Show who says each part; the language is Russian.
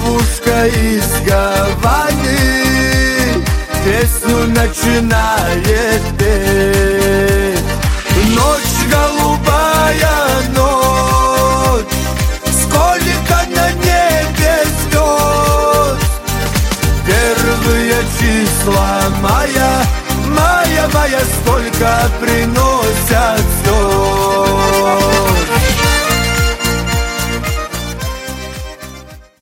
Speaker 1: девушка из Гаваны песню начинает петь. Ночь голубая, ночь, сколько на небе звезд. Первые числа мая, мая, мая, сколько приносят